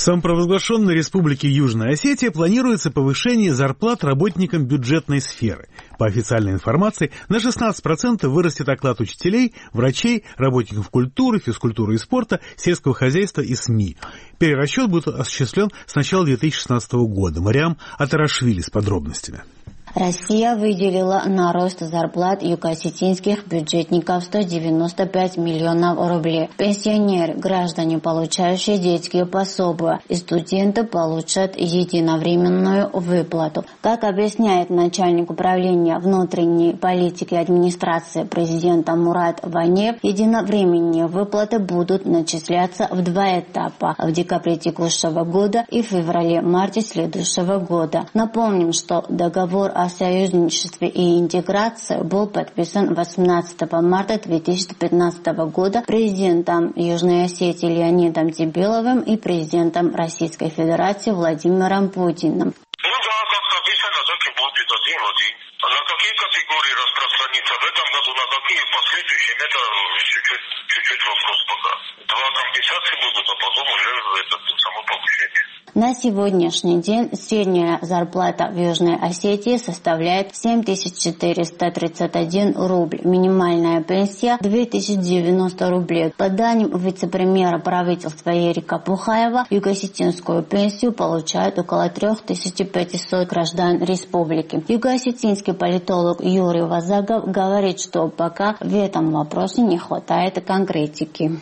самопровозглашенной Республике Южная Осетия планируется повышение зарплат работникам бюджетной сферы. По официальной информации, на 16% вырастет оклад учителей, врачей, работников культуры, физкультуры и спорта, сельского хозяйства и СМИ. Перерасчет будет осуществлен с начала 2016 года. Мариам Атарашвили с подробностями. Россия выделила на рост зарплат юго-осетинских бюджетников 195 миллионов рублей. Пенсионеры, граждане, получающие детские пособия, и студенты получат единовременную выплату. Как объясняет начальник управления внутренней политики администрации президента Мурат Ванеев, единовременные выплаты будут начисляться в 2 этапа – в декабре текущего года и в феврале-марте следующего года. Напомним, что договор о союзничестве и интеграции был подписан 18 марта 2015 года президентом Южной Осетии Леонидом Тебеловым и президентом Российской Федерации Владимиром Путиным. Как написано, так и будет один. На какие категории распространится в этом году, на какие в последующем, это чуть-чуть вопрос пока. 2 компенсации будут, а потом уже само повышение. На сегодняшний день средняя зарплата в Южной Осетии составляет 7431 рубль. Минимальная пенсия 2090 рублей. По данным вице-премьера правительства Ерика Пухаева, юго-осетинскую пенсию получают около 3500 граждан республики. Юго-осетинский политолог Юрий Вазагов говорит, что пока в этом вопросе не хватает конкретики.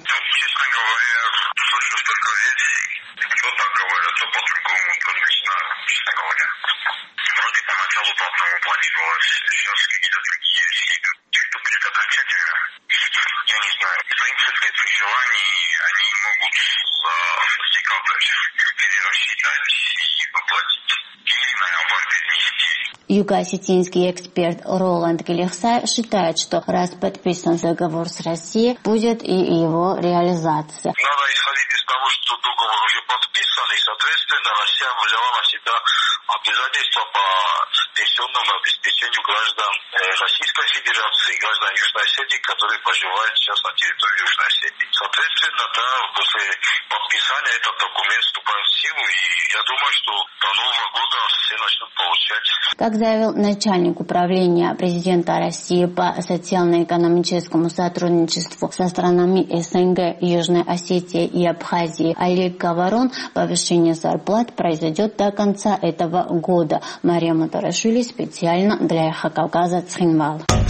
Сейчас какие-то другие идут. Те, кто будет окончательно, я не знаю. В принципе, при желании они могут за декабрь перерасчитать и выплатить. Или на январь перенести. Юго-осетинский эксперт Роланд Гелихсай считает, что раз подписан договор с Россией, будет и его реализация. Надо исходить из того, что договор уже подписан, и, соответственно, Россия взяла на себя обязательства по пенсионному обеспечению граждан Российской Федерации и граждан Южной Осетии, которые проживают сейчас на территории Южной Осетии. Соответственно, да, после подписания этот документ вступает в силу, и я думаю, что до Нового года все начнут получать. Как заявил начальник управления президента России по социально-экономическому сотрудничеству со странами СНГ, Южной Осетии и Абхазии Олег Говорон, повышение зарплат произойдет до конца этого года. Мариам Атарашвили специально для Эхо Кавказа, Цхинвал.